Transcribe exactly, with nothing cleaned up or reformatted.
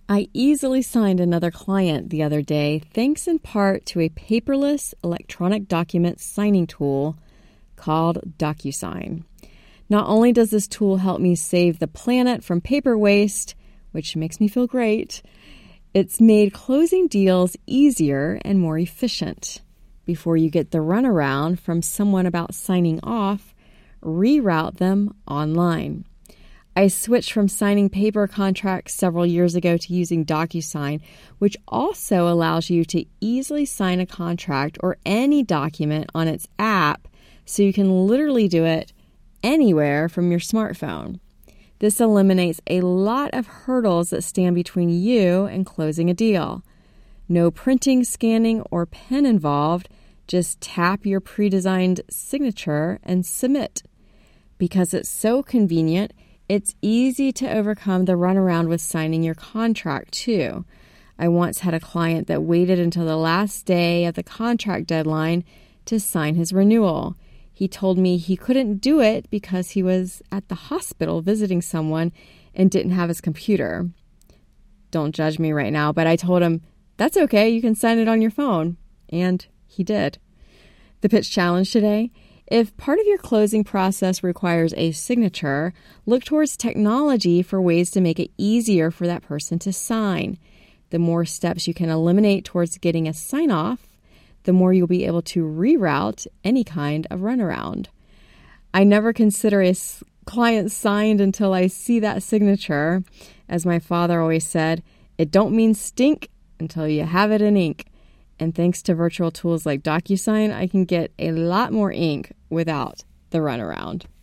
I easily signed another client the other day, thanks in part to a paperless electronic document signing tool called DocuSign. Not only does this tool help me save the planet from paper waste, which makes me feel great, it's made closing deals easier and more efficient. Before you get the runaround from someone about signing off, reroute them online. I switched from signing paper contracts several years ago to using DocuSign, which also allows you to easily sign a contract or any document on its app, so you can literally do it anywhere from your smartphone. This eliminates a lot of hurdles that stand between you and closing a deal. No printing, scanning, or pen involved. Just tap your pre-designed signature and submit. Because it's so convenient, it's easy to overcome the runaround with signing your contract, too. I once had a client that waited until the last day of the contract deadline to sign his renewal. He told me he couldn't do it because he was at the hospital visiting someone and didn't have his computer. Don't judge me right now, but I told him, that's okay, you can sign it on your phone. And he did. The pitch challenge today: if part of your closing process requires a signature, look towards technology for ways to make it easier for that person to sign. The more steps you can eliminate towards getting a sign-off, the more you'll be able to reroute any kind of runaround. I never consider a client signed until I see that signature. As my father always said, it don't mean stink until you have it in ink. And thanks to virtual tools like DocuSign, I can get a lot more ink without the runaround.